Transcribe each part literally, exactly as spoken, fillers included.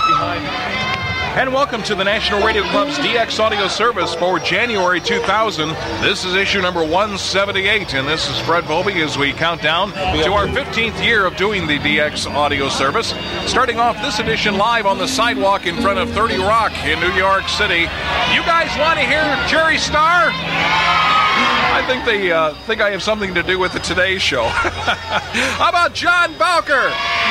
behind me. And welcome to the National Radio Club's D X Audio Service for January two thousand. This is issue number one seventy-eight, and this is Fred Bobie as we count down to our fifteenth year of doing the D X Audio Service. Starting off this edition live on the sidewalk in front of thirty Rock in New York City. You guys want to hear Jerry Starr? I think they uh, think I have something to do with the Today Show. How about John Bowker?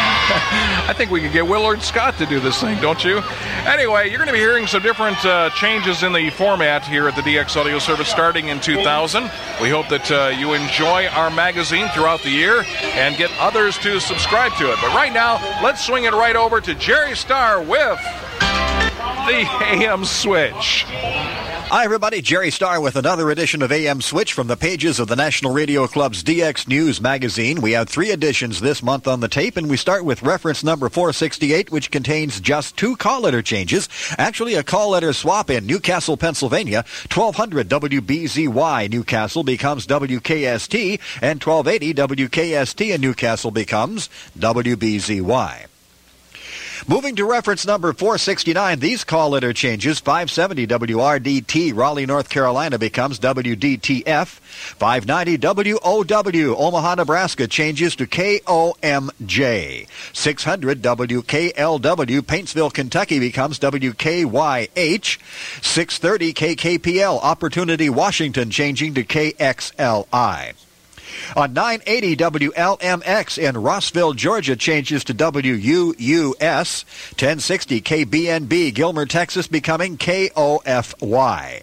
I think we could get Willard Scott to do this thing, don't you? Anyway, you're going to be hearing some different uh, changes in the format here at the D X Audio Service starting in two thousand. We hope that uh, you enjoy our magazine throughout the year and get others to subscribe to it. But right now, let's swing it right over to Jerry Starr with the A M Switch. Hi, everybody. Jerry Starr with another edition of A M Switch from the pages of the National Radio Club's D X News magazine. We have three editions this month on the tape, and we start with reference number four sixty-eight, which contains just two call letter changes. Actually, a call letter swap in Newcastle, Pennsylvania. twelve hundred W B Z Y Newcastle becomes W K S T, and twelve eighty W K S T in Newcastle becomes W B Z Y. Moving to reference number four sixty-nine, these call letter changes. five seventy W R D T, Raleigh, North Carolina becomes W D T F. five ninety W O W, Omaha, Nebraska changes to K O M J. six hundred W K L W, Paintsville, Kentucky becomes W K Y H. six thirty K K P L, Opportunity, Washington changing to K X L I. On nine eighty W L M X in Rossville, Georgia changes to W U U S. ten sixty K B N B, Gilmer, Texas becoming K O F Y.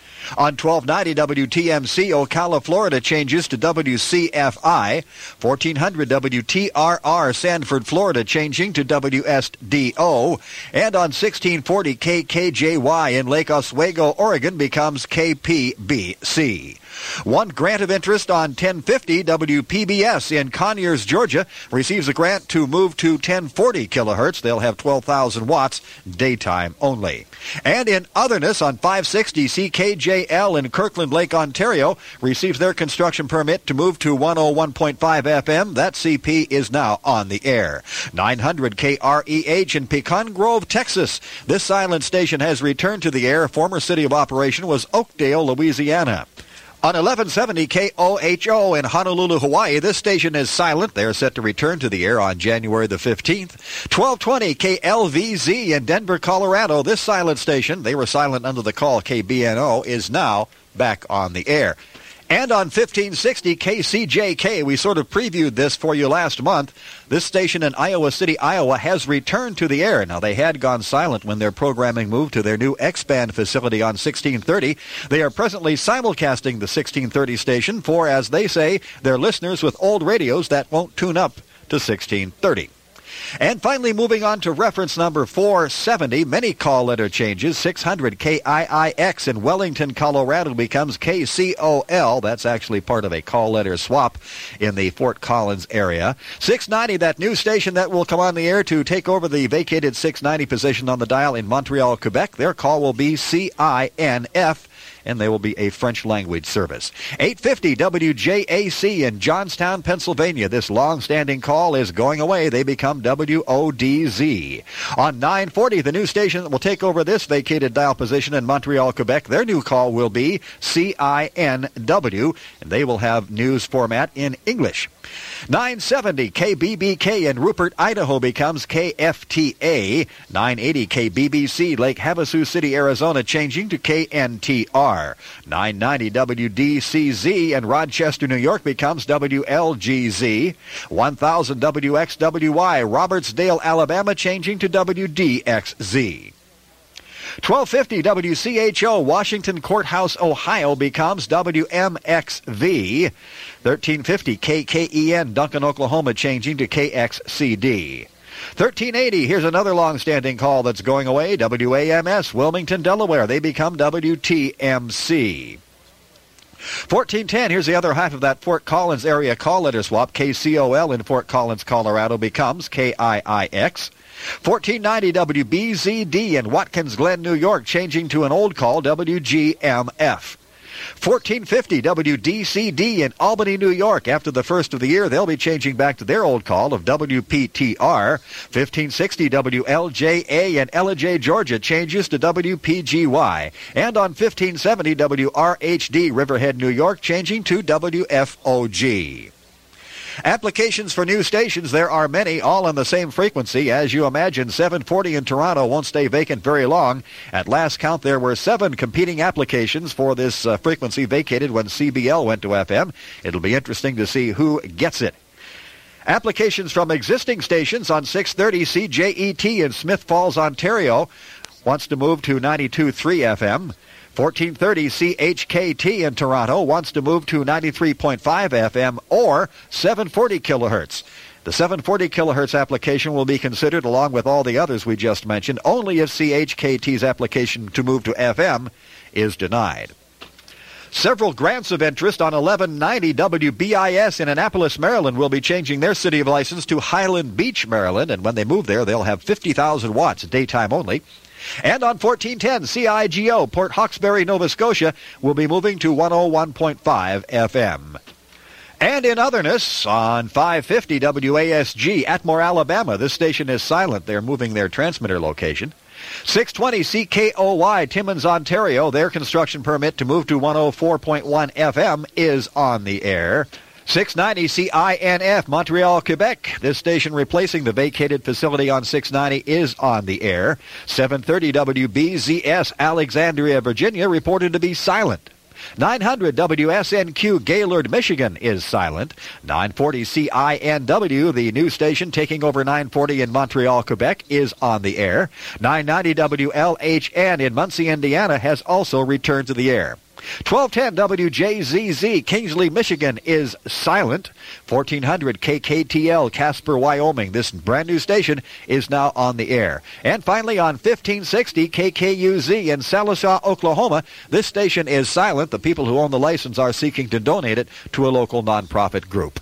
On twelve ninety W T M C, Ocala, Florida changes to W C F I. fourteen hundred W T R R, Sanford, Florida changing to W S D O. And on sixteen forty K K J Y in Lake Oswego, Oregon becomes K P B C. One grant of interest on ten fifty W P B S in Conyers, Georgia receives a grant to move to ten forty kilohertz. They'll have twelve thousand watts, daytime only. And in otherness, on five sixty C K J L in Kirkland Lake, Ontario receives their construction permit to move to one oh one point five F M. That C P is now on the air. nine hundred K R E H in Pecan Grove, Texas. This silent station has returned to the air. Former city of operation was Oakdale, Louisiana. On eleven seventy K O H O in Honolulu, Hawaii, this station is silent. They are set to return to the air on January the fifteenth. twelve twenty K L V Z in Denver, Colorado. This silent station, they were silent under the call K B N O, is now back on the air. And on fifteen sixty K C J K, we sort of previewed this for you last month. This station in Iowa City, Iowa, has returned to the air. Now, they had gone silent when their programming moved to their new X-band facility on sixteen thirty. They are presently simulcasting the sixteen thirty station for, as they say, their listeners with old radios that won't tune up to sixteen thirty. And finally, moving on to reference number four seventy, many call letter changes. six hundred K I I X in Wellington, Colorado becomes K C O L. That's actually part of a call letter swap in the Fort Collins area. six ninety, that new station that will come on the air to take over the vacated six ninety position on the dial in Montreal, Quebec. Their call will be C I N F. And they will be a French-language service. eight fifty W J A C in Johnstown, Pennsylvania. This long-standing call is going away. They become W O D Z. On nine forty, the new station that will take over this vacated dial position in Montreal, Quebec, their new call will be C I N W, and they will have news format in English. nine seventy K B B K in Rupert, Idaho becomes K F T A. nine eighty K B B C Lake Havasu City, Arizona changing to K N T R. nine ninety W D C Z in Rochester, New York becomes W L G Z. one thousand W X W Y Robertsdale, Alabama changing to W D X Z. twelve fifty W C H O Washington Courthouse, Ohio becomes W M X V. thirteen fifty K K E N Duncan, Oklahoma changing to K X C D. thirteen eighty, here's another long-standing call that's going away. W A M S Wilmington, Delaware. They become W T M C. fourteen ten, here's the other half of that Fort Collins area call letter swap. K C O L in Fort Collins, Colorado becomes K I I X. fourteen ninety W B Z D in Watkins Glen, New York, changing to an old call, W G M F. fourteen fifty W D C D in Albany, New York. After the first of the year, they'll be changing back to their old call of W P T R. fifteen sixty W L J A in Ellijay, Georgia changes to W P G Y. And on fifteen seventy W R H D Riverhead, New York, changing to W F O G. Applications for new stations, there are many, all on the same frequency. As you imagine, seven forty in Toronto won't stay vacant very long. At last count, there were seven competing applications for this uh, frequency vacated when C B L went to F M. It'll be interesting to see who gets it. Applications from existing stations on six thirty C J E T in Smith Falls, Ontario, wants to move to ninety-two point three F M. fourteen thirty C H K T in Toronto wants to move to ninety-three point five F M or seven forty kilohertz. The seven forty kilohertz application will be considered along with all the others we just mentioned only if C H K T's application to move to F M is denied. Several grants of interest on eleven ninety W B I S in Annapolis, Maryland will be changing their city of license to Highland Beach, Maryland, and when they move there, they'll have fifty thousand watts, daytime only. And on fourteen ten C I G O, Port Hawkesbury, Nova Scotia, will be moving to one oh one point five F M. And in otherness, on five fifty W A S G, Atmore, Alabama, this station is silent. They're moving their transmitter location. six twenty C K O Y, Timmins, Ontario, their construction permit to move to one oh four point one F M is on the air. six ninety C I N F, Montreal, Quebec. This station replacing the vacated facility on six ninety is on the air. seven thirty W B Z S, Alexandria, Virginia, reported to be silent. nine hundred W S N Q, Gaylord, Michigan, is silent. nine forty C I N W, the new station taking over nine forty in Montreal, Quebec, is on the air. nine ninety W L H N in Muncie, Indiana, has also returned to the air. twelve ten W J Z Z, Kingsley, Michigan, is silent. fourteen hundred K K T L, Casper, Wyoming. This brand new station is now on the air. And finally, on fifteen sixty K K U Z in Sallisaw, Oklahoma, this station is silent. The people who own the license are seeking to donate it to a local nonprofit group.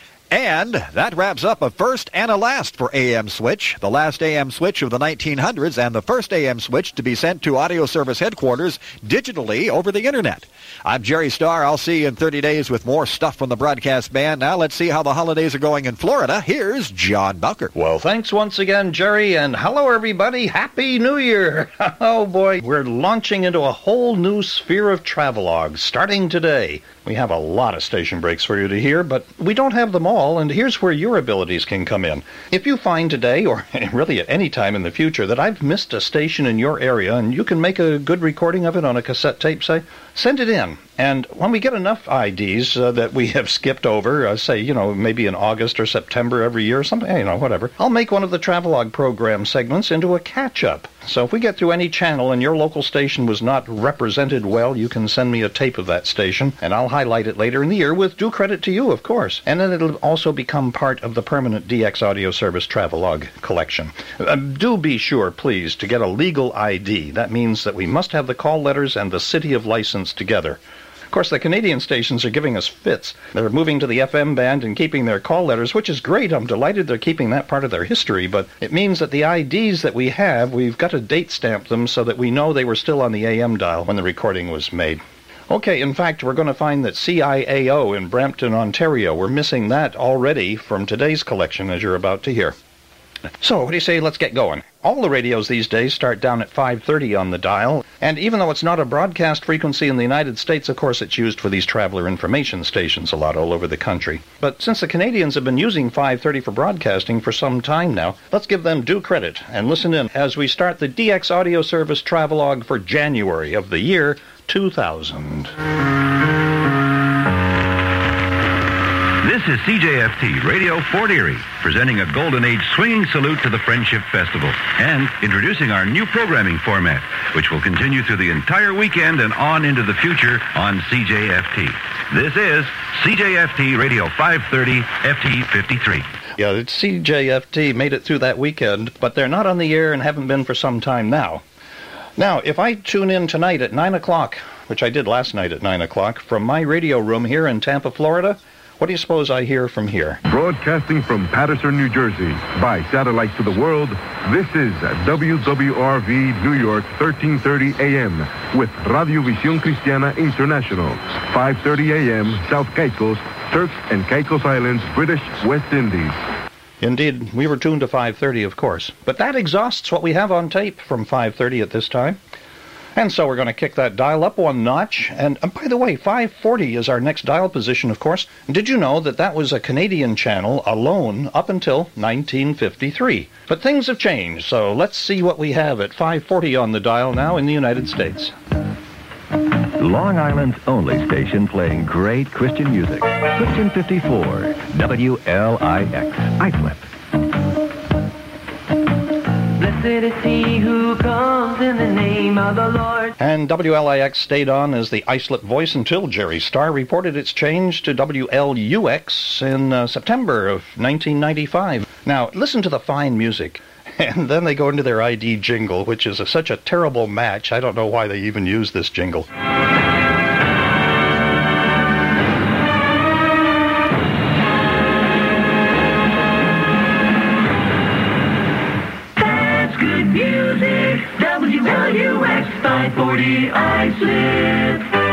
And that wraps up a first and a last for A M Switch, the last A M Switch of the nineteen hundreds and the first A M Switch to be sent to Audio Service Headquarters digitally over the Internet. I'm Jerry Starr. I'll see you in thirty days with more stuff from the broadcast band. Now let's see how the holidays are going in Florida. Here's John Bowker. Well, thanks once again, Jerry, and hello, everybody. Happy New Year. Oh, boy, we're launching into a whole new sphere of travelogue starting today. We have a lot of station breaks for you to hear, but we don't have them all, and here's where your abilities can come in. If you find today, or really at any time in the future, that I've missed a station in your area, and you can make a good recording of it on a cassette tape, say, send it in. And when we get enough I Ds uh, that we have skipped over, uh, say, you know, maybe in August or September every year or something, you know, whatever, I'll make one of the travelogue program segments into a catch-up. So if we get through any channel and your local station was not represented well, you can send me a tape of that station, and I'll highlight it later in the year with due credit to you, of course. And then it'll also become part of the permanent D X Audio Service travelogue collection. Uh, do be sure, please, to get a legal I D. That means that we must have the call letters and the city of license together. Of course, the Canadian stations are giving us fits. They're moving to the F M band and keeping their call letters, which is great. I'm delighted they're keeping that part of their history, but it means that the I Ds that we have, we've got to date stamp them so that we know they were still on the A M dial when the recording was made. Okay, in fact, we're going to find that C I A O in Brampton, Ontario, we're missing that already from today's collection, as you're about to hear. So, what do you say, let's get going? All the radios these days start down at five thirty on the dial, and even though it's not a broadcast frequency in the United States, of course it's used for these traveler information stations a lot all over the country. But since the Canadians have been using five thirty for broadcasting for some time now, let's give them due credit and listen in as we start the D X Audio Service travelogue for January of the year two thousand. This is C J F T Radio Fort Erie, presenting a Golden Age swinging salute to the Friendship Festival and introducing our new programming format, which will continue through the entire weekend and on into the future on C J F T. This is C J F T Radio five thirty F T fifty-three. Yeah, it's C J F T made it through that weekend, but they're not on the air and haven't been for some time now. Now, if I tune in tonight at nine o'clock, which I did last night at nine o'clock, from my radio room here in Tampa, Florida, What do you suppose I hear from here? Broadcasting from Paterson, New Jersey, by satellite to the world, this is W W R V New York, thirteen thirty A M, with Radio Visión Cristiana International, five thirty A M, South Caicos, Turks and Caicos Islands, British West Indies. Indeed, we were tuned to five thirty, of course. But that exhausts what we have on tape from five thirty at this time. And so we're going to kick that dial up one notch. And uh, by the way, five forty is our next dial position, of course. Did you know that that was a Canadian channel alone up until nineteen fifty-three? But things have changed, so let's see what we have at five forty on the dial now in the United States. Long Island's only station playing great Christian music. Christian fifty-four, W L I X, Islip. Blessed is he who comes in the name of the Lord. And W L I X stayed on as the Islip voice until Jerry Starr reported its change to W L U X in uh, September of nineteen ninety-five. Now, listen to the fine music. And then they go into their I D jingle, which is a, such a terrible match. I don't know why they even use this jingle. That's good music. W L U X five forty Islip.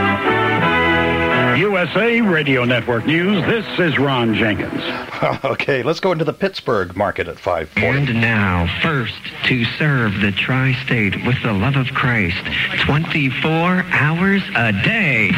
U S A Radio Network News, this is Ron Jenkins. Okay, let's go into the Pittsburgh market at five forty. And now, first to serve the tri-state with the love of Christ, twenty-four hours a day.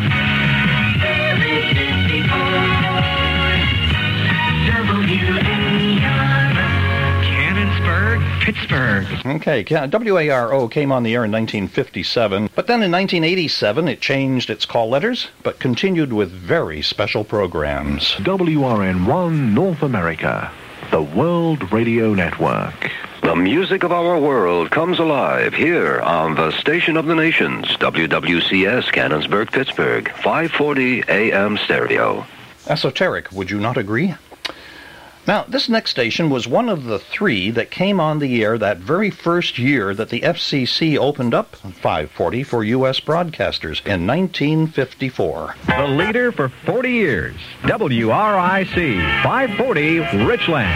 Pittsburgh. Okay, W A R O came on the air in nineteen fifty-seven, but then in nineteen eighty-seven it changed its call letters, but continued with very special programs. W R N one North America, the World Radio Network. The music of our world comes alive here on the station of the nations, W W C S Cannonsburg, Pittsburgh, five forty A M stereo. Esoteric, would you not agree? Now, this next station was one of the three that came on the air that very first year that the F C C opened up five forty for U S broadcasters in nineteen fifty-four. The leader for forty years, W R I C, five forty Richland.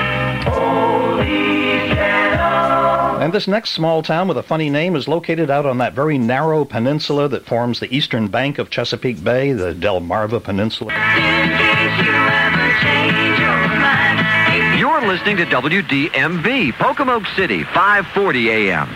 And this next small town with a funny name is located out on that very narrow peninsula that forms the eastern bank of Chesapeake Bay, the Delmarva Peninsula. You're listening to W D M V, Pocomoke City, five forty A M.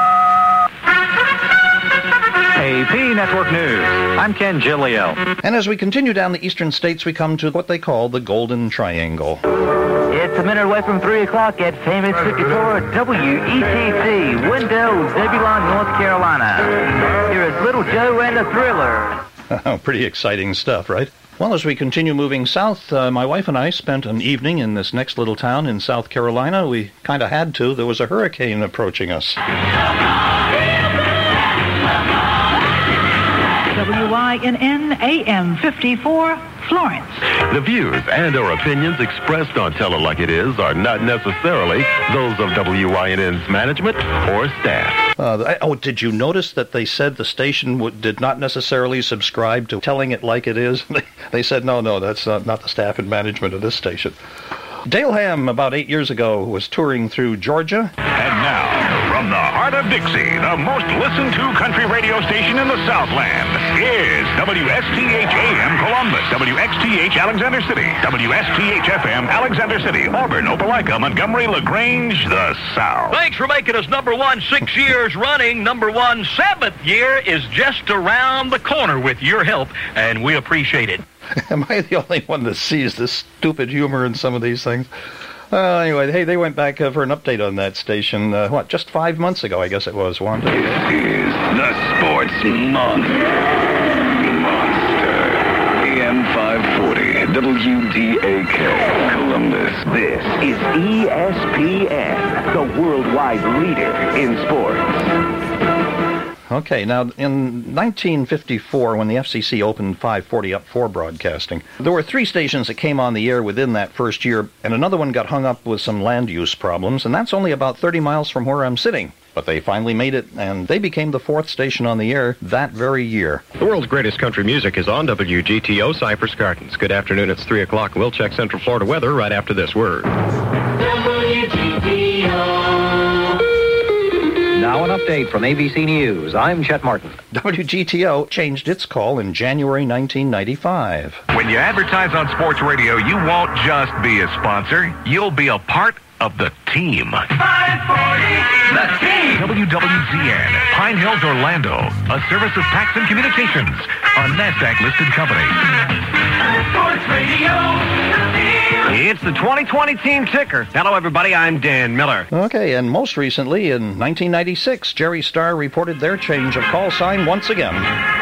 A P Network News. I'm Ken Gilio. And as we continue down the eastern states, we come to what they call the Golden Triangle. It's a minute away from three o'clock at famous fifty-four W E T C, Wendell, Zebulon, North Carolina. Here is Little Joe and the Thriller. Pretty exciting stuff, right? Well, as we continue moving south, uh, my wife and I spent an evening in this next little town in South Carolina. We kind of had to. There was a hurricane approaching us. W I N N A M fifty-four, Florence. The views and or opinions expressed on Tell It Like It Is are not necessarily those of W I N N's management or staff. Uh, oh, did you notice that they said the station w- did not necessarily subscribe to Telling It Like It Is? They said, no, no, that's not, not the staff and management of this station. Dale Ham, about eight years ago, was touring through Georgia. And now, from the heart of Dixie, the most listened to country radio station in the Southland, is W S T H A M Columbus, W X T H Alexander City, W S T H F M Alexander City, Auburn, Opelika, Montgomery, LaGrange, the South. Thanks for making us number one six years running. Number one seventh year is just around the corner with your help, and we appreciate it. Am I the only one that sees this stupid humor in some of these things? Uh, anyway, hey, they went back uh, for an update on that station, uh, what, just five months ago, I guess it was, Wanda? This is the Sports Monster. Monster. A M five forty, W D A K, Columbus. This is E S P N, the worldwide leader in sports. Okay, now in nineteen fifty-four, when the F C C opened five forty up for broadcasting, there were three stations that came on the air within that first year, and another one got hung up with some land use problems, and that's only about thirty miles from where I'm sitting. But they finally made it, and they became the fourth station on the air that very year. The world's greatest country music is on W G T O Cypress Gardens. Good afternoon, it's three o'clock. We'll check Central Florida weather right after this word. W G T O. Now an update from A B C News. I'm Chet Martin. W G T O changed its call in January nineteen ninety-five. When you advertise on sports radio, you won't just be a sponsor. You'll be a part of the team. five forty, the team. W W Z N, Pine Hills, Orlando, a service of Paxson Communications, a NASDAQ-listed company. Sports radio, the team. It's the twenty twenty Team Ticker. Hello, everybody. I'm Dan Miller. Okay, and most recently, in nineteen ninety-six, Jerry Starr reported their change of call sign once again.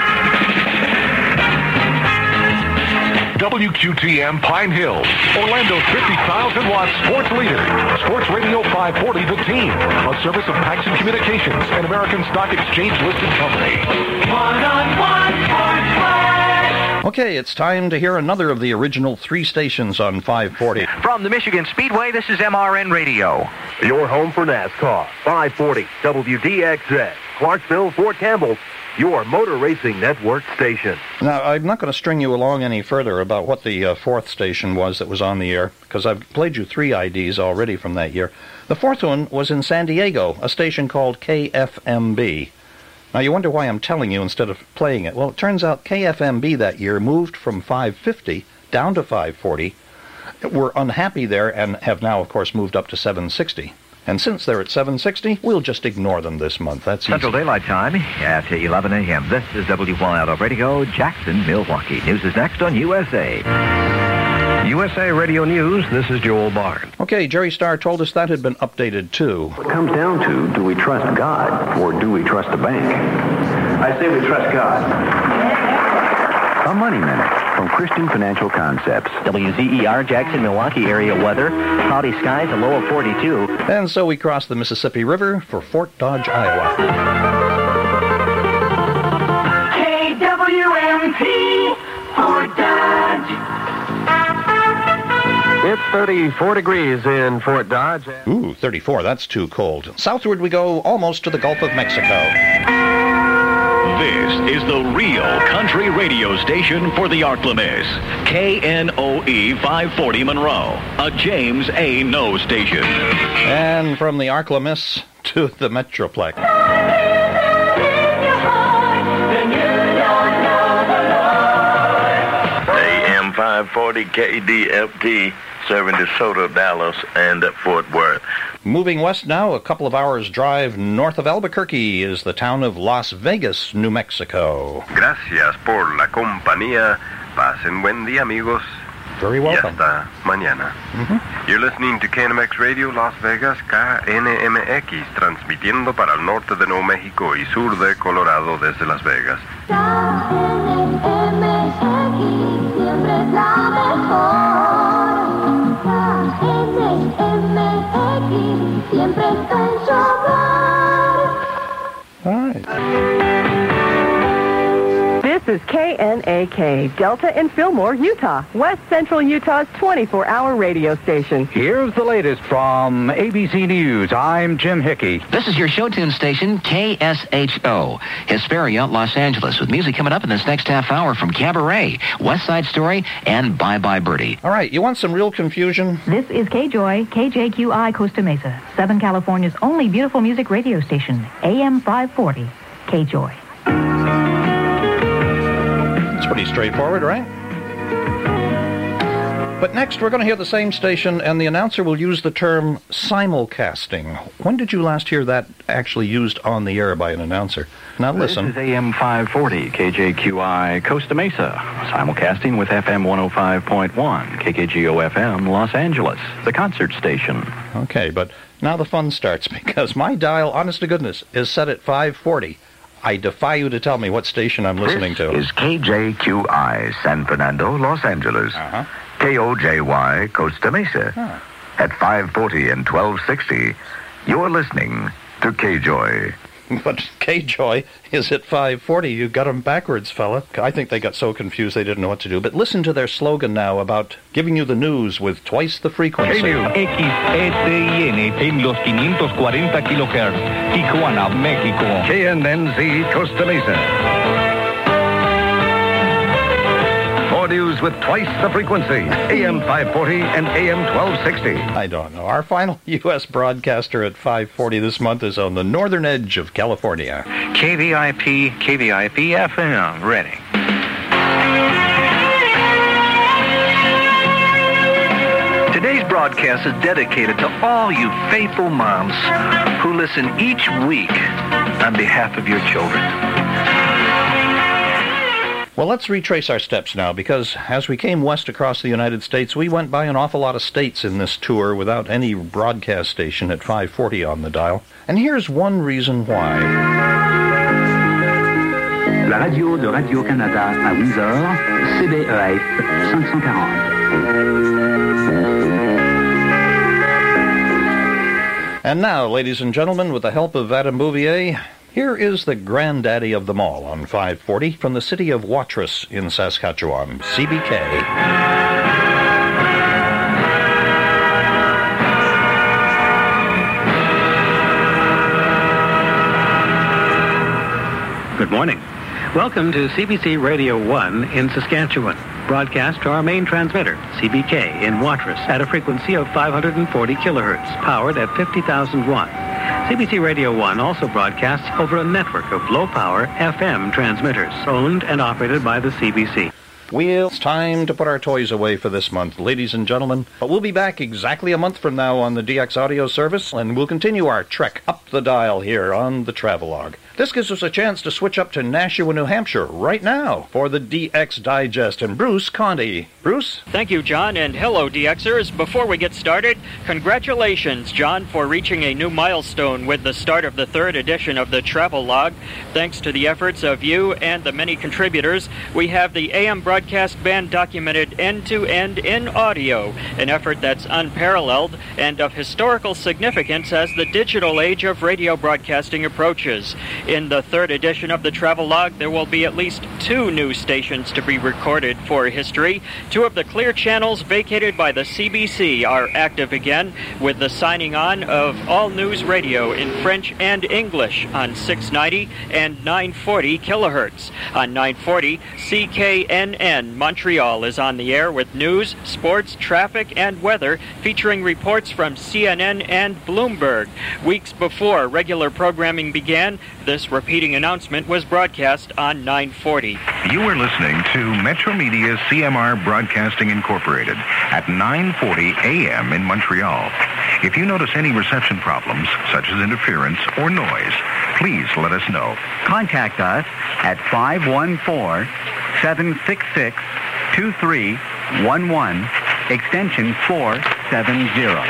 W Q T M Pine Hills, Orlando's fifty thousand watt sports leader. Sports Radio five forty, The Team, a service of Paxson Communications, an American Stock Exchange-listed company. One-on-one sports flash. Okay, it's time to hear another of the original three stations on five forty. From the Michigan Speedway, this is M R N Radio. Your home for NASCAR, five forty W D X Z, Clarksville, Fort Campbell, your Motor Racing Network station. Now, I'm not going to string you along any further about what the uh, fourth station was that was on the air, because I've played you three I Ds already from that year. The fourth one was in San Diego, a station called K F M B. Now, you wonder why I'm telling you instead of playing it. Well, it turns out K F M B that year moved from five fifty down to five forty. We're unhappy there and have now, of course, moved up to seven sixty. And since they're at seven sixty, we'll just ignore them this month. That's easy. Central Daylight Time at eleven a.m. This is W Y L F Radio, Jackson, Milwaukee. News is next on U S A. U S A Radio News, this is Joel Barnes. Okay, Jerry Starr told us that had been updated, too. It comes down to, do we trust God or do we trust the bank? I say we trust God. A Money Minute from Christian Financial Concepts. W Z E R, Jackson, Milwaukee area weather. Cloudy skies, a low of forty-two. And so we cross the Mississippi River for Fort Dodge, Iowa. K W M T, Fort Dodge. It's thirty-four degrees in Fort Dodge. Ooh, thirty-four, that's too cold. Southward we go almost to the Gulf of Mexico. This is the real country radio station for the Arklamis. K N O E five forty Monroe, a James A. No station. And from the Arklamis to the Metroplex. A M five forty K D F T, serving DeSoto, Dallas, and Fort Worth. Moving west now, a couple of hours' drive north of Albuquerque is the town of Las Vegas, New Mexico. Gracias por la compañía. Pasen buen día, amigos. Very welcome. Y hasta mañana. Mm-hmm. You're listening to K N M X Radio Las Vegas, K N M X, transmitiendo para el norte de Nuevo México y sur de Colorado desde Las Vegas. K N M X siempre es la mejor. K N M X siempre está en su hogar. All right. This is K N A K, Delta in Fillmore, Utah, West Central Utah's twenty-four hour radio station. Here's the latest from A B C News. I'm Jim Hickey. This is your show tune station, K S H O, Hesperia, Los Angeles, with music coming up in this next half hour from Cabaret, West Side Story, and Bye Bye Birdie. All right, you want some real confusion? This is K-Joy, K J Q I, Costa Mesa, Southern California's only beautiful music radio station, A M five forty, K-Joy. It's pretty straightforward, right? But next, we're going to hear the same station, and the announcer will use the term simulcasting. When did you last hear that actually used on the air by an announcer? Now listen. This is A M five forty, K J Q I, Costa Mesa, simulcasting with F M one oh five point one, K K G O F M, Los Angeles, the concert station. Okay, but now the fun starts, because my dial, honest to goodness, is set at five forty. I defy you to tell me what station I'm listening this to. This is K J Q I, San Fernando, Los Angeles. Uh-huh. K O J Y, Costa Mesa. Huh. At five forty and twelve sixty, you're listening to K-Joy. But K-Joy is at five forty. You got them backwards, fella. I think they got so confused they didn't know what to do. But listen to their slogan now about giving you the news with twice the frequency. X E T N en los quinientos cuarenta kilohertz, Tijuana, Mexico. K N N Z, Costa Mesa. More news with twice the frequency, A M five forty and A M twelve sixty. I don't know. Our final U S broadcaster at five forty this month is on the northern edge of California. K V I P, K V I P F M, ready. Today's broadcast is dedicated to all you faithful moms who listen each week on behalf of your children. Well, let's retrace our steps now, because as we came west across the United States, we went by an awful lot of states in this tour without any broadcast station at five forty on the dial. And here's one reason why. La radio de Radio-Canada à Windsor, C B E F five forty. And now, ladies and gentlemen, with the help of Adam Bouvier, here is the granddaddy of them all on five forty from the city of Watrous in Saskatchewan, C B K. Good morning. Welcome to C B C Radio one in Saskatchewan. Broadcast to our main transmitter, C B K, in Watrous at a frequency of five hundred forty kilohertz, powered at fifty thousand watts. C B C Radio one also broadcasts over a network of low-power F M transmitters, owned and operated by the C B C. Well, it's time to put our toys away for this month, ladies and gentlemen. But we'll be back exactly a month from now on the D X Audio Service, and we'll continue our trek up the dial here on the Travelogue. This gives us a chance to switch up to Nashua, New Hampshire right now for the D X Digest and Bruce Conti. Bruce? Thank you, John, and hello, D Xers. Before we get started, congratulations, John, for reaching a new milestone with the start of the third edition of the Travelogue. Thanks to the efforts of you and the many contributors, we have the A M broadcast band documented end-to-end in audio, an effort that's unparalleled and of historical significance as the digital age of radio broadcasting approaches. In the third edition of the Travelogue, there will be at least two new stations to be recorded for history. Two of the clear channels vacated by the C B C are active again, with the signing on of all news radio in French and English on six ninety and nine forty kilohertz. On nine forty, C K N N Montreal is on the air with news, sports, traffic, and weather, featuring reports from C N N and Bloomberg. Weeks before regular programming began, this repeating announcement was broadcast on nine forty. You are listening to Metro Media C M R Broadcasting Incorporated at nine forty A M in Montreal. If you notice any reception problems, such as interference or noise, please let us know. Contact us at five one four, seven six six, two three one one, extension four seven zero.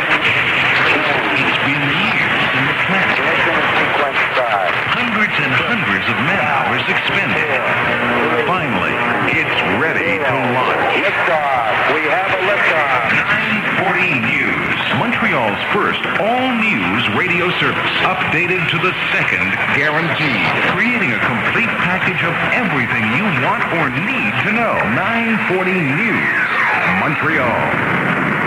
It's been years in the plant. Hundreds and hundreds of man-hours expended. Finally, it's ready to launch. Liftoff. We have a liftoff. nine forty News, Montreal's first all-news radio service, updated to the second guarantee, creating a complete package of everything you want or need to know. nine forty News, Montreal.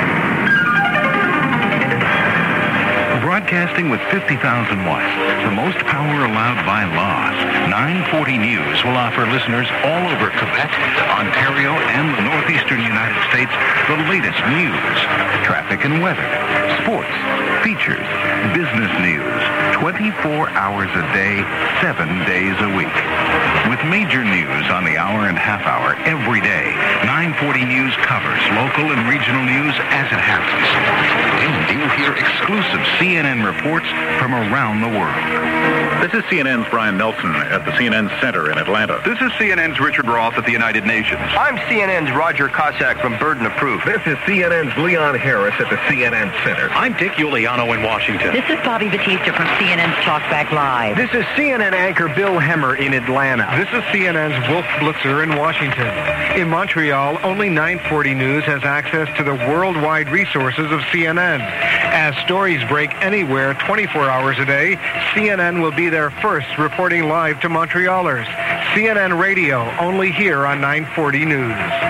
Broadcasting with fifty thousand watts, the most power allowed by law. nine forty News will offer listeners all over Quebec, Ontario, and the northeastern United States the latest news, traffic and weather, sports, features, business news, twenty-four hours a day, seven days a week. With major news on the hour and half hour every day, nine forty News covers local and regional news as it happens. And you'll hear exclusive C N N reports from around the world. This is C N N's Brian Nelson at the C N N Center in Atlanta. This is C N N's Richard Roth at the United Nations. I'm C N N's Roger Cossack from Burden of Proof. This is C N N's Leon Harris at the C N N Center. I'm Dick Giuliano in Washington. This is Bobby Batista from C N N's Talkback Live. This is C N N anchor Bill Hemmer in Atlanta. This is C N N's Wolf Blitzer in Washington. In Montreal, only nine forty News has access to the worldwide resources of C N N. As stories stories break anywhere twenty-four hours a day, C N N will be there first, reporting live to Montrealers. C N N Radio, only here on nine forty News.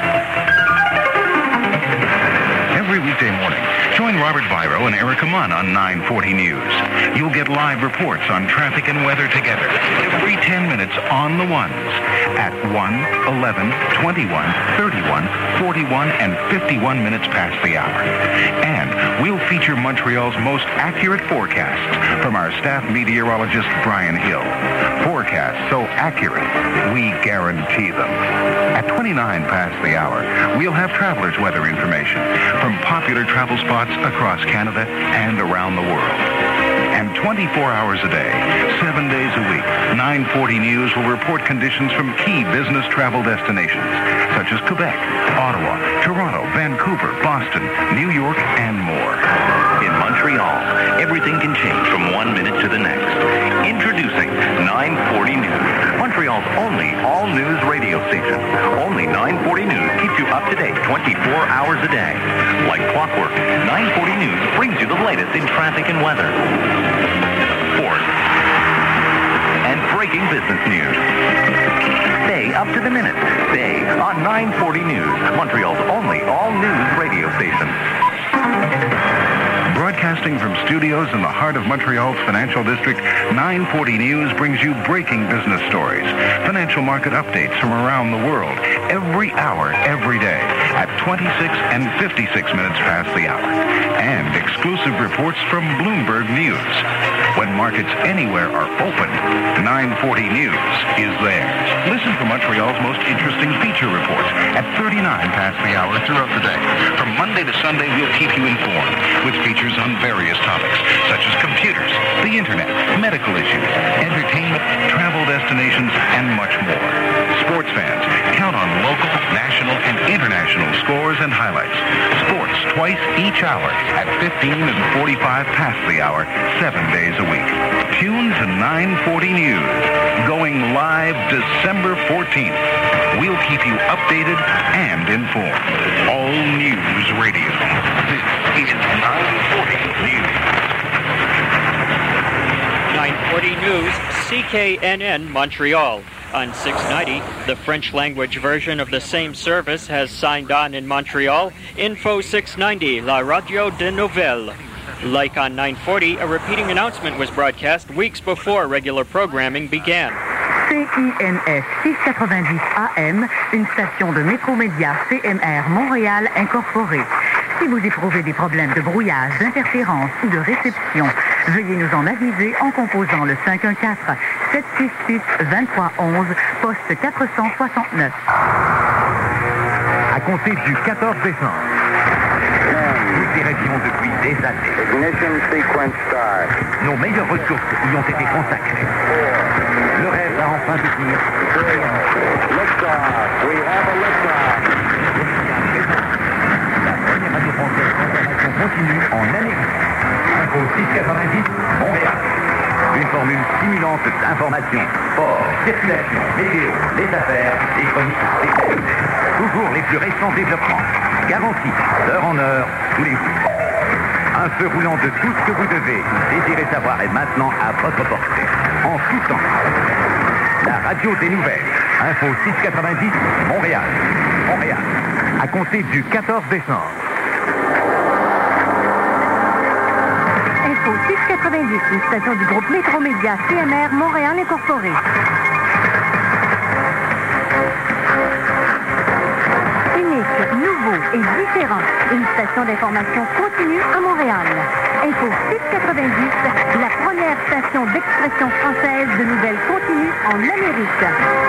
Every weekday morning, join Robert Biro and Erica Munn on nine forty News. You'll get live reports on traffic and weather together every ten minutes on the ones at one, eleven, twenty-one, thirty-one, forty-one, and fifty-one minutes past the hour. And we'll feature Montreal's most accurate forecasts from our staff meteorologist, Brian Hill. Forecasts so accurate, we guarantee them. At twenty-nine past the hour, we'll have travelers' weather information from popular travel spots across Canada and around the world. And twenty-four hours a day, seven days a week, nine forty News will report conditions from key business travel destinations, such as Quebec, Ottawa, Toronto, Vancouver, Boston, New York, and more. In Montreal, everything can change from one minute to the next. Introducing nine forty News, Montreal's only all-news radio station. Only nine forty News keeps you up to date twenty-four hours a day. Like clockwork, nine forty News brings you the latest in traffic and weather, sports, and breaking business news. Stay up to the minute. Stay on nine forty News, Montreal's only all-news radio station. Broadcasting from studios in the heart of Montreal's financial district, nine forty News brings you breaking business stories, financial market updates from around the world, every hour, every day, at twenty-six and fifty-six minutes past the hour, and exclusive reports from Bloomberg News. When markets anywhere are open, nine forty News is there. Listen for Montreal's most interesting feature reports at thirty-nine past the hour throughout the day. From Monday to Sunday, we'll keep you informed with features on various topics, such as computers, the internet, medical issues, entertainment, travel destinations, and much more. Sports fans, count on local, national, and international scores and highlights. Sports twice each hour at fifteen and forty-five past the hour, seven days a week. Tune to nine forty News, going live December fourteenth. We'll keep you updated and informed. All News Radio. This is nine forty News. nine forty News, C K N N Montreal. On six ninety, the French-language version of the same service has signed on in Montreal. Info six ninety, La Radio de Nouvelles. Like on nine forty, a repeating announcement was broadcast weeks before regular programming began. C I N S six ninety A M, une station de Métro-Média C M R Montréal Incorporée. Si vous éprouvez des problèmes de brouillage, d'interférence ou de réception, veuillez nous en aviser en composant le cinq un quatre, sept six six, deux trois un un, poste quatre cent soixante-neuf. À compter du quatorze décembre, nous directions depuis des années. Ignition sequence start. Nos meilleures ressources y ont été consacrées. Le rêve va enfin devenir Liftoff. We have a liftoff. La première radio française d'information continue en Amérique. Info six quatre-vingt-dix, Montréal. Une formule stimulante d'information, sport, circulation, météo, les affaires, les chroniques spectaculaires. Toujours les plus récents développements. Garantie, d'heure en heure, tous les jours. Un feu roulant de tout ce que vous devez ou désirez savoir est maintenant à votre portée. En tout temps. La radio des nouvelles. Info six quatre-vingt-dix, Montréal. Montréal. À compter du quatorze décembre. Info six quatre-vingt-dix, une station du groupe Métro-Média C M R Montréal Incorporée. Unique, nouveau et différent. Une station d'information continue à Montréal. Info six quatre-vingt-dix, la première station d'expression française de nouvelles continues en Amérique.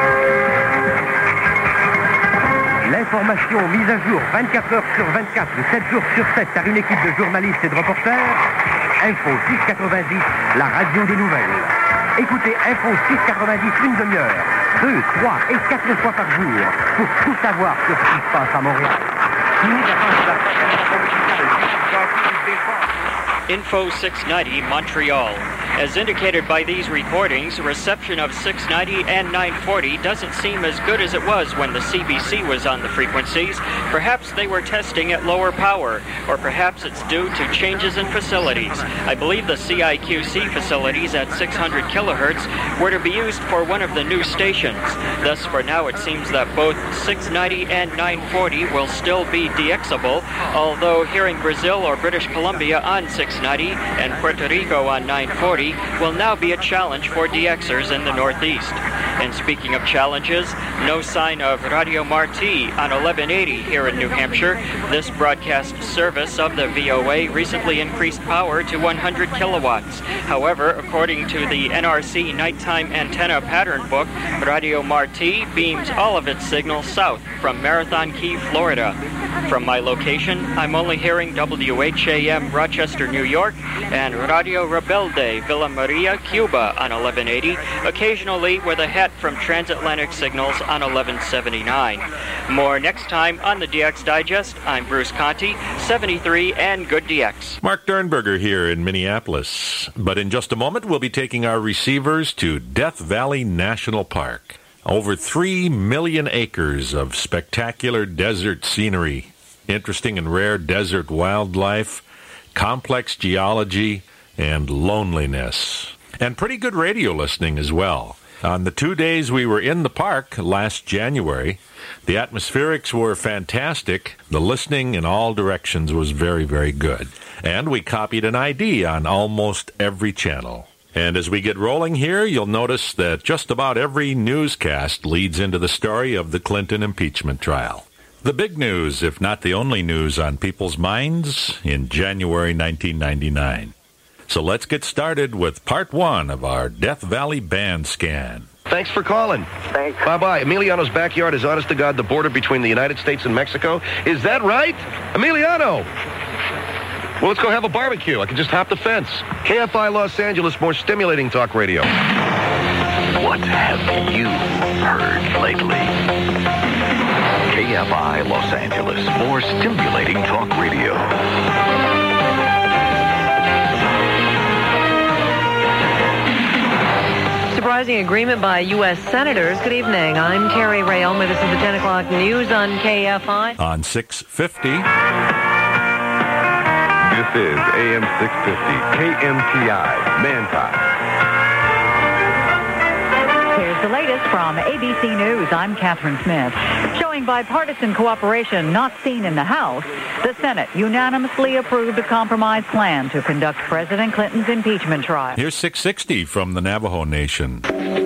L'information mise à jour vingt-quatre heures sur vingt-quatre, sept jours sur sept par une équipe de journalistes et de reporters. Info six quatre-vingt-dix, la radio des nouvelles. Écoutez Info six quatre-vingt-dix une demi-heure, deux, trois et quatre fois par jour pour tout savoir sur ce qui se passe à Montréal. Info six ninety Montreal. As indicated by these recordings, reception of six ninety and nine forty doesn't seem as good as it was when the C B C was on the frequencies. Perhaps they were testing at lower power, or perhaps it's due to changes in facilities. I believe the C I Q C facilities at six hundred kilohertz were to be used for one of the new stations. Thus, for now, it seems that both six ninety and nine forty will still be D X-able, although hearing Brazil or British Columbia on six ninety and Puerto Rico on nine forty will now be a challenge for D Xers in the Northeast. And speaking of challenges, no sign of Radio Marti on eleven eighty here in New Hampshire. This broadcast service of the V O A recently increased power to one hundred kilowatts. However, according to the N R C Nighttime Antenna Pattern Book, Radio Marti beams all of its signals south from Marathon Key, Florida. From my location, I'm only hearing W H A M Rochester, New York, and Radio Rebelde Villa Maria, Cuba on eleven eighty, occasionally with a hat from Transatlantic Signals on eleven seventy-nine. More next time on the D X Digest. I'm Bruce Conti, seventy-three, and good D X. Mark Dernberger here in Minneapolis. But in just a moment, we'll be taking our receivers to Death Valley National Park. Over three million acres of spectacular desert scenery, interesting and rare desert wildlife, complex geology, and loneliness. And pretty good radio listening as well. On the two days we were in the park last January, the atmospherics were fantastic. The listening in all directions was very, very good. And we copied an I D on almost every channel. And as we get rolling here, you'll notice that just about every newscast leads into the story of the Clinton impeachment trial. The big news, if not the only news on people's minds, in January nineteen ninety-nine. So let's get started with part one of our Death Valley Band Scan. Thanks for calling. Thanks. Bye-bye. Emiliano's backyard is honest to God the border between the United States and Mexico. Is that right? Emiliano! Well, let's go have a barbecue. I can just hop the fence. K F I Los Angeles, more stimulating talk radio. What have you heard lately? K F I Los Angeles, more stimulating talk radio. Surprising agreement by U S senators. Good evening. I'm Terry Ray Elmer. This is the ten o'clock news on K F I. On six fifty. This is A M six fifty, K M T I, Man Here's the latest from A B C News. I'm Catherine Smith. Showing bipartisan cooperation not seen in the House, the Senate unanimously approved a compromise plan to conduct President Clinton's impeachment trial. Here's six sixty from the Navajo Nation.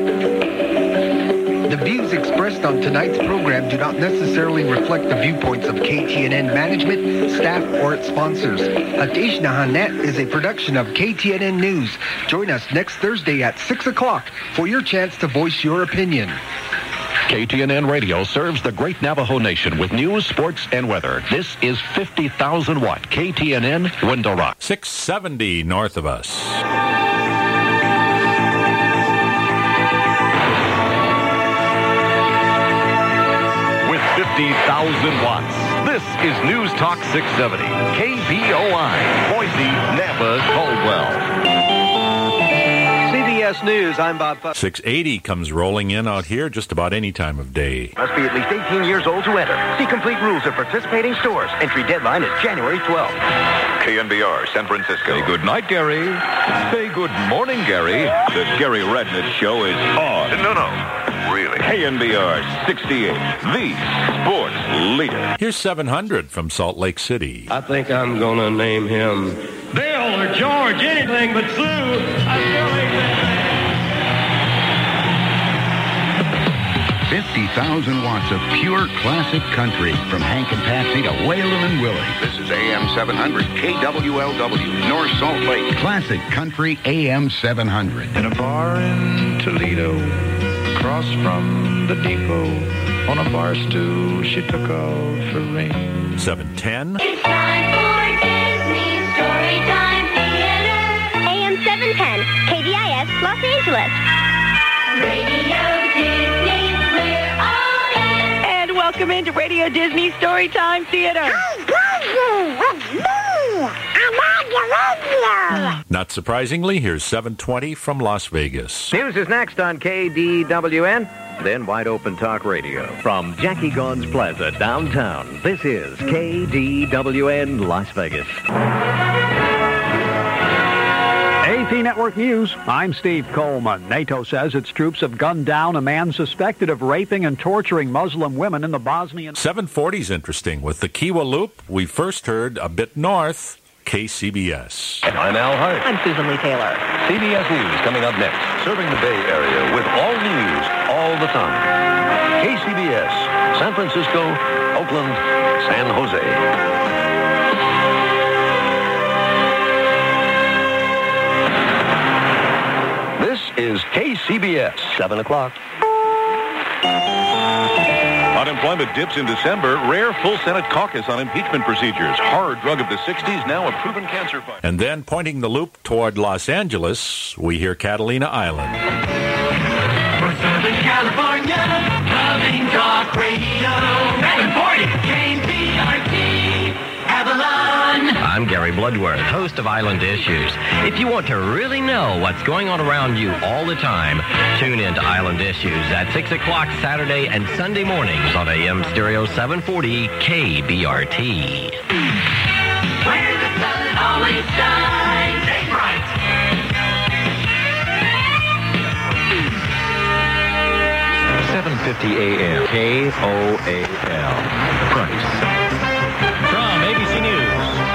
The views expressed on tonight's program do not necessarily reflect the viewpoints of K T N N management, staff, or its sponsors. Atishna Hanet is a production of K T N N News. Join us next Thursday at six o'clock for your chance to voice your opinion. K T N N Radio serves the great Navajo Nation with news, sports, and weather. This is fifty thousand watt K T N N Window Rock. six seventy north of us. fifty thousand watts. This is News Talk six seventy. K B O I. Boise, Napa, Caldwell. C B S News, I'm Bob Fudd. six eighty comes rolling in out here just about any time of day. Must be at least eighteen years old to enter. See complete rules at participating stores. Entry deadline is January twelfth. K N B R, San Francisco. Say good night, Gary. Say good morning, Gary. The Gary Radnitz Show is on. No, no. Really? K N B R sixty-eight, the sports leader. Here's seven hundred from Salt Lake City. I think I'm going to name him Bill or George, anything but Sue. I still ain't fifty thousand watts of pure classic country from Hank and Patsy to Waylon and Willie. This is A M seven hundred K W L W, North Salt Lake. Classic country A M seven hundred. In a bar in Toledo, across from the depot, on a bar stool, she took off her ring. seven ten. It's time for Disney Storytime Theater. A M seven ten, K D I S, Los Angeles. Radio Disney. And welcome into Radio Disney Storytime Theater. I love you. I'm on Not surprisingly, here's seven twenty from Las Vegas. News is next on K D W N, then Wide Open Talk Radio. From Jackie Gons Plaza downtown, this is K D W N Las Vegas. A P Network News, I'm Steve Coleman. NATO says its troops have gunned down a man suspected of raping and torturing Muslim women in the Bosnian... seven forty is interesting. With the Kiowa Loop, we first heard a bit north, K C B S. I'm Al Hart. I'm Susan Lee Taylor. C B S News coming up next. Serving the Bay Area with all news all the time. K C B S, San Francisco, Oakland, San Jose. This is K C B S, seven o'clock. Unemployment dips in December. Rare full Senate caucus on impeachment procedures. Hard drug of the sixties, now a proven cancer fighter. And then, pointing the loop toward Los Angeles, we hear Catalina Island. For Southern California, loving talk radio. seven forty K B R T, Avalon. I'm Gary Bloodworth, host of Island Issues. If you want to really know what's going on around you all the time, tune in to Island Issues at six o'clock Saturday and Sunday mornings on A M Stereo seven forty K B R T. Where the sun always shines, stay bright. seven fifty A M K O A L. Price. From A B C News,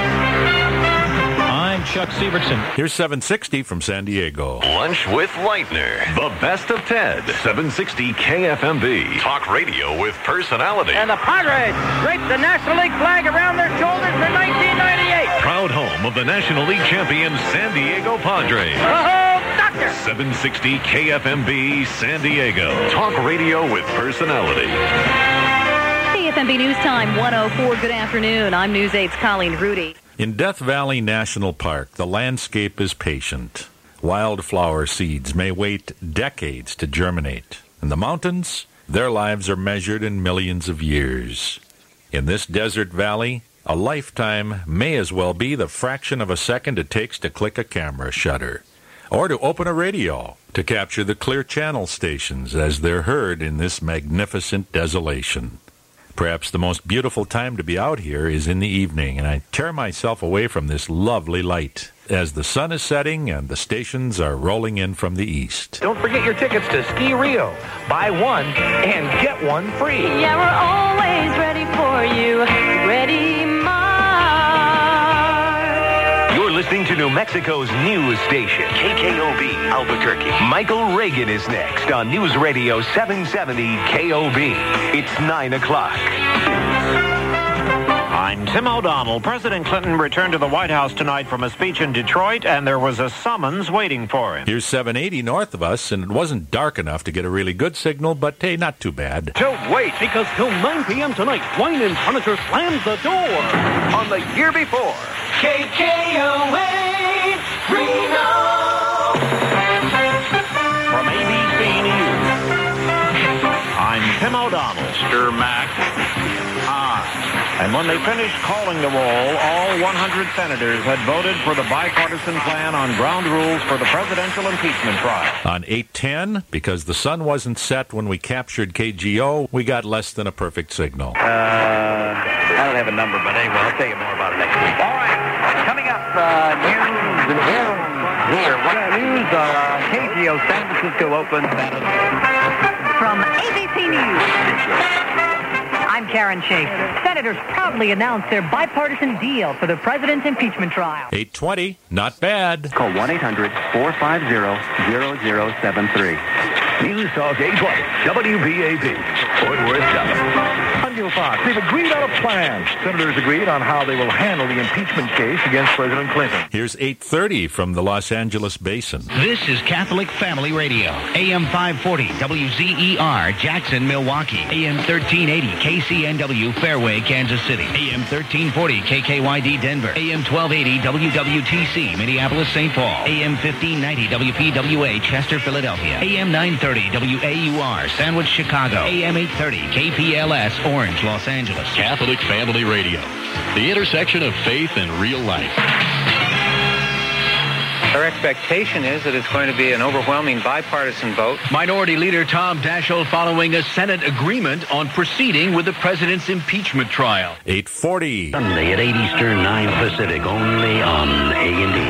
I'm Chuck Sievertson. Here's seven sixty from San Diego. Lunch with Leitner. The best of Ted. seven sixty K F M B. Talk radio with personality. And the Padres drape the National League flag around their shoulders for nineteen ninety-eight. Proud home of the National League champion San Diego Padres. Oh, doctor! seven sixty K F M B San Diego. Talk radio with personality. K F M B News Time, one oh four. Good afternoon. I'm News eight's Colleen Rudy. In Death Valley National Park, the landscape is patient. Wildflower seeds may wait decades to germinate. In the mountains, their lives are measured in millions of years. In this desert valley, a lifetime may as well be the fraction of a second it takes to click a camera shutter, or to open a radio to capture the clear channel stations as they're heard in this magnificent desolation. Perhaps the most beautiful time to be out here is in the evening, and I tear myself away from this lovely light as the sun is setting and the stations are rolling in from the east. Don't forget your tickets to Ski Rio. Buy one and get one free. Yeah, we're always ready for you. Ready, Mark. You're listening to New Mexico's news station, K K O B Albuquerque. Michael Reagan is next on News Radio seven seventy K O B. It's nine o'clock. I'm Tim O'Donnell. President Clinton returned to the White House tonight from a speech in Detroit, and there was a summons waiting for him. Here's seven eighty north of us, and it wasn't dark enough to get a really good signal, but hey, not too bad. Don't wait, because till nine p.m. tonight, Wine and Furniture slams the door on the year before. K K O A Reno. From A B C News, I'm Tim O'Donnell. Mister Mac. Ah. And when they finished calling the roll, all one hundred senators had voted for the bipartisan plan on ground rules for the presidential impeachment trial. On eight ten, because the sun wasn't set when we captured K G O, we got less than a perfect signal. Uh, I don't have a number, but anyway, I'll tell you more about it next week. All right, coming up, uh, news here. Here, what news? Uh, K G O San Francisco Open. From A B C News. I'm Karen Chase. Senators proudly announced their bipartisan deal for the president's impeachment trial. eight twenty, not bad. Call one eight hundred four five zero zero zero seven three. News Talk eight twenty, W B A B, Fort Worth, Dallas. Until Fox, they've agreed on a plan. Senators agreed on how they will handle the impeachment case against President Clinton. Here's eight thirty from the Los Angeles Basin. This is Catholic Family Radio. A M five forty, W Z E R, Jackson, Milwaukee. A M thirteen eighty, K C N W, Fairway, Kansas City. A M thirteen forty, K K Y D, Denver. A M twelve eighty, W W T C, Minneapolis, Saint Paul. A M fifteen ninety, W P W A, Chester, Philadelphia. A M nine thirty, W A U R, Sandwich, Chicago. A M eight thirty, K P L S, Orange, Los Angeles. Catholic Family Radio, the intersection of faith and real life. Our expectation is that it's going to be an overwhelming bipartisan vote. Minority Leader Tom Daschle following a Senate agreement on proceeding with the president's impeachment trial. eight forty. Sunday at eight Eastern, nine Pacific, only on A and E.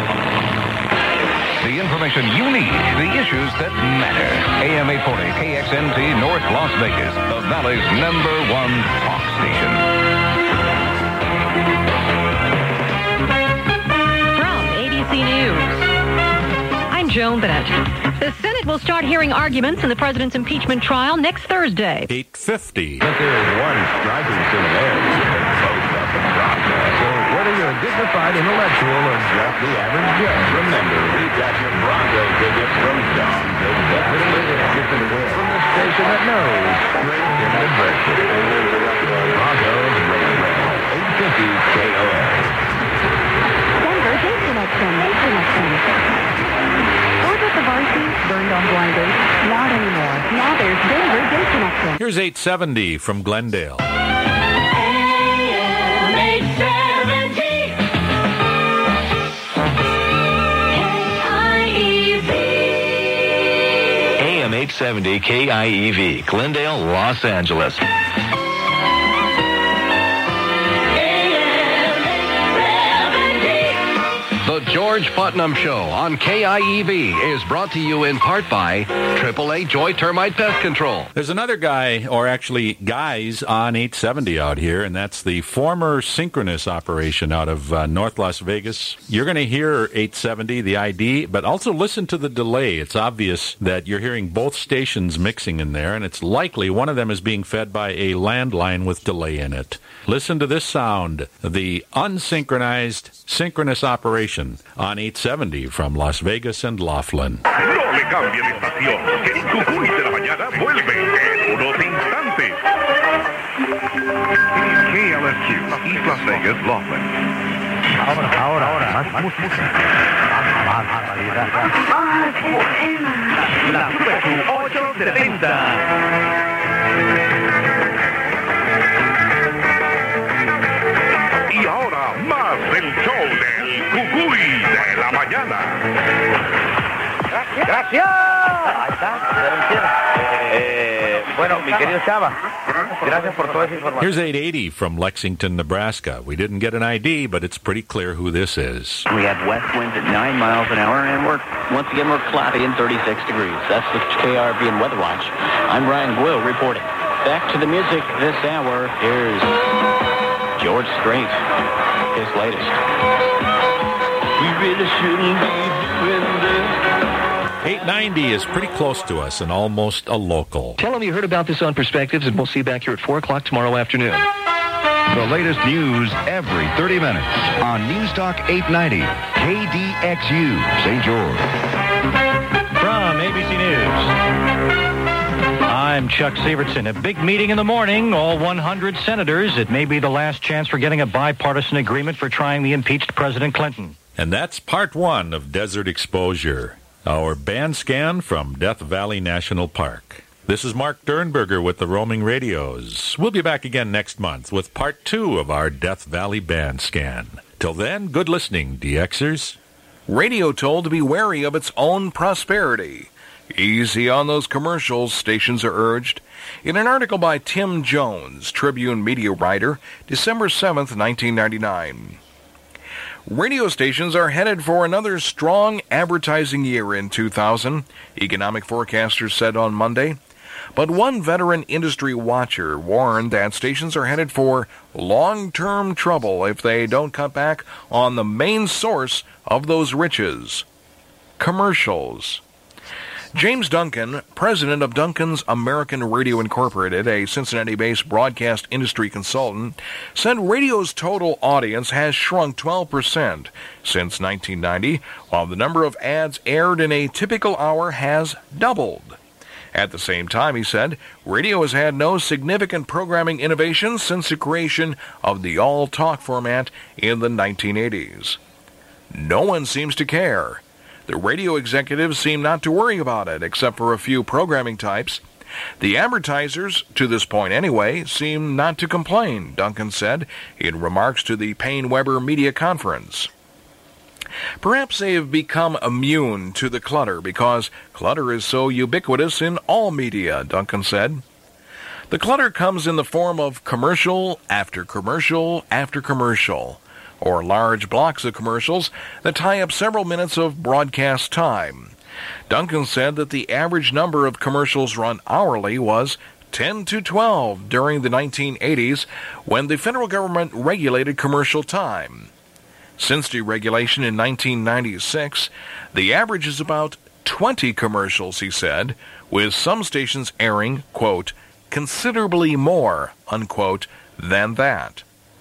The information you need, the issues that matter. A M eight forty, K X N T, North Las Vegas, the Valley's number one talk station. From A B C News, I'm Joan Bennett. The Senate will start hearing arguments in the president's impeachment trial next Thursday. eight fifty. But there is one striking similarity that both of the process. So whether you're a dignified intellectual or just the average Joe, remember, we've got your Bronco tickets from John. From the station that knows straight into breakfast. Broncos Radio, eight fifty K O S. Denver Day Connection, Day Connection. Orbit the varsity burned on blinders. Not anymore. Now there's Denver Day Connection. Here's eight seventy from Glendale. A M eight seventy K I E V, Glendale, Los Angeles. The George Putnam Show on K I E V is brought to you in part by triple A Joy Termite Pest Control. There's another guy, or actually guys, on eight seventy out here, and that's the former Synchronous operation out of uh, North Las Vegas. You're going to hear eight seventy, the I D, but also listen to the delay. It's obvious that you're hearing both stations mixing in there, and it's likely one of them is being fed by a landline with delay in it. Listen to this sound, the unsynchronized Synchronous operation on eight seventy from Las Vegas and Laughlin. No le cambie de estación, que el Cucuy de la mañana vuelve en unos instantes. K L S Q, East Las Vegas, Laughlin. Ahora, ahora, ahora, más música. Más variedad. La Super Q ochocientos setenta. Y ahora, más del show del Cucuy de la mañana. Gracias. Ahí está, eh, bueno, mi querido Chava, gracias por toda esa información. Here's eight eighty from Lexington, Nebraska. We didn't get an I D, but it's pretty clear who this is. We have west winds at nine miles an hour, and we're, once again, we're cloudy and thirty-six degrees. That's the K R V and Weather Watch. I'm Ryan Gwill reporting. Back to the music this hour. Here's George Strait, his latest. We really shouldn't be doing this. eight ninety is pretty close to us and almost a local. Tell them you heard about this on Perspectives, and we'll see you back here at four o'clock tomorrow afternoon. The latest news every thirty minutes on News Talk eight ninety, K D X U, Saint George. From A B C News, I'm Chuck Severson. A big meeting in the morning, all one hundred senators. It may be the last chance for getting a bipartisan agreement for trying the impeached President Clinton. And that's part one of Desert Exposure, our band scan from Death Valley National Park. This is Mark Dernberger with the Roaming Radios. We'll be back again next month with part two of our Death Valley band scan. Till then, good listening, D Xers. Radio told to be wary of its own prosperity. Easy on those commercials, stations are urged. In an article by Tim Jones, Tribune media writer, December seventh, nineteen ninety-nine. Radio stations are headed for another strong advertising year in two thousand, economic forecasters said on Monday. But one veteran industry watcher warned that stations are headed for long-term trouble if they don't cut back on the main source of those riches: commercials. James Duncan, president of Duncan's American Radio Incorporated, a Cincinnati-based broadcast industry consultant, said radio's total audience has shrunk twelve percent since nineteen ninety, while the number of ads aired in a typical hour has doubled. At the same time, he said, radio has had no significant programming innovation since the creation of the all-talk format in the nineteen eighties. No one seems to care. The radio executives seem not to worry about it, except for a few programming types. The advertisers, to this point anyway, seem not to complain, Duncan said in remarks to the Payne Weber Media Conference. Perhaps they have become immune to the clutter because clutter is so ubiquitous in all media, Duncan said. The clutter comes in the form of commercial after commercial after commercial, or large blocks of commercials that tie up several minutes of broadcast time. Duncan said that the average number of commercials run hourly was ten to twelve during the nineteen eighties when the federal government regulated commercial time. Since deregulation in nineteen ninety-six, the average is about twenty commercials, he said, with some stations airing, quote, considerably more, unquote, than that.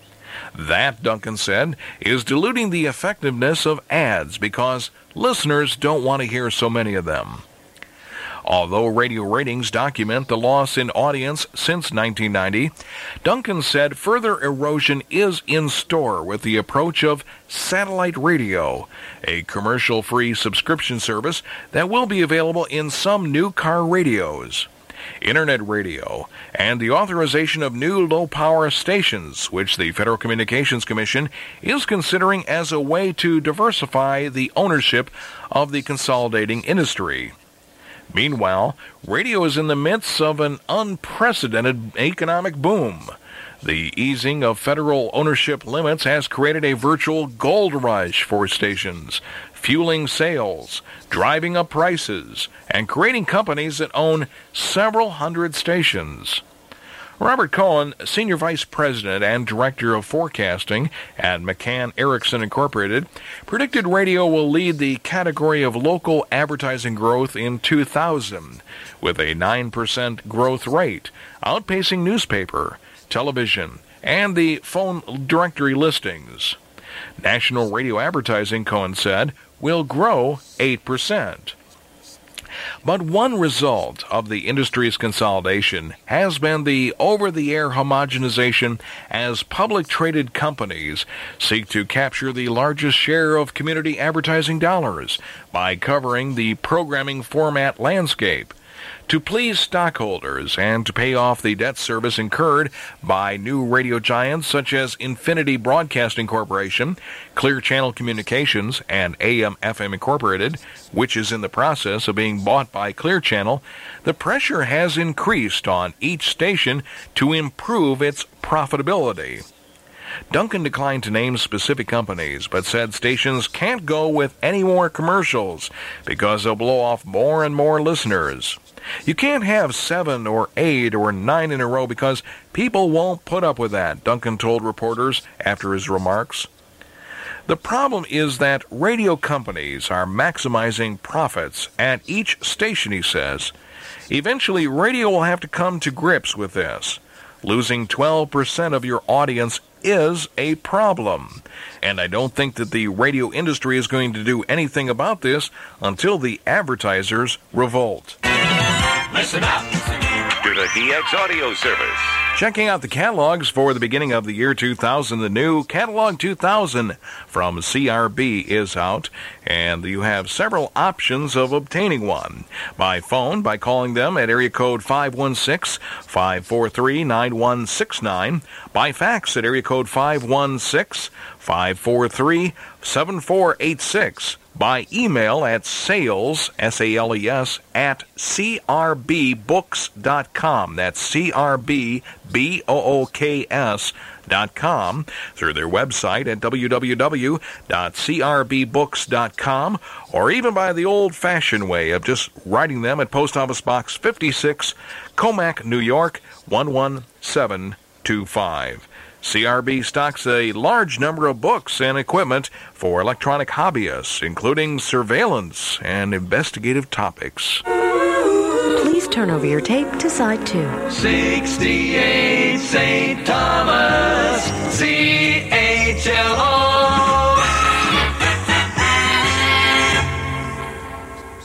That, Duncan said, is diluting the effectiveness of ads because listeners don't want to hear so many of them. Although radio ratings document the loss in audience since nineteen ninety, Duncan said further erosion is in store with the approach of satellite radio, a commercial-free subscription service that will be available in some new car radios, internet radio, and the authorization of new low-power stations, which the Federal Communications Commission is considering as a way to diversify the ownership of the consolidating industry. Meanwhile, radio is in the midst of an unprecedented economic boom. The easing of federal ownership limits has created a virtual gold rush for stations, fueling sales, driving up prices, and creating companies that own several hundred stations. Robert Cohen, Senior Vice President and Director of Forecasting at McCann Erickson Incorporated, predicted radio will lead the category of local advertising growth in two thousand, with a nine percent growth rate, outpacing newspaper, television, and the phone directory listings. National radio advertising, Cohen said, will grow eight percent. But one result of the industry's consolidation has been the over-the-air homogenization as public traded companies seek to capture the largest share of community advertising dollars by covering the programming format landscape. To please stockholders and to pay off the debt service incurred by new radio giants such as Infinity Broadcasting Corporation, Clear Channel Communications, and A M F M Incorporated, which is in the process of being bought by Clear Channel, the pressure has increased on each station to improve its profitability. Duncan declined to name specific companies, but said stations can't go with any more commercials because they'll blow off more and more listeners. You can't have seven or eight or nine in a row because people won't put up with that, Duncan told reporters after his remarks. The problem is that radio companies are maximizing profits at each station, he says. Eventually, radio will have to come to grips with this. Losing twelve percent of your audience is a problem, and I don't think that the radio industry is going to do anything about this until the advertisers revolt. Listen up to the D X Audio Service. Checking out the catalogs for the beginning of the year two thousand, the new Catalog two thousand from C R B is out, and you have several options of obtaining one. By phone, by calling them at area code five one six, five four three, nine one six nine. By fax at area code five one six, five four three, seven four eight six. By email at sales, S A L E S, at C R B books dot com. That's C R B B O O K S dot com. Through their website at w w w dot c r b books dot com, or even by the old-fashioned way of just writing them at Post Office Box fifty-six, Comac, New York, one one seven two five. C R B stocks a large number of books and equipment for electronic hobbyists, including surveillance and investigative topics. Please turn over your tape to side two. sixty-eight Saint Thomas.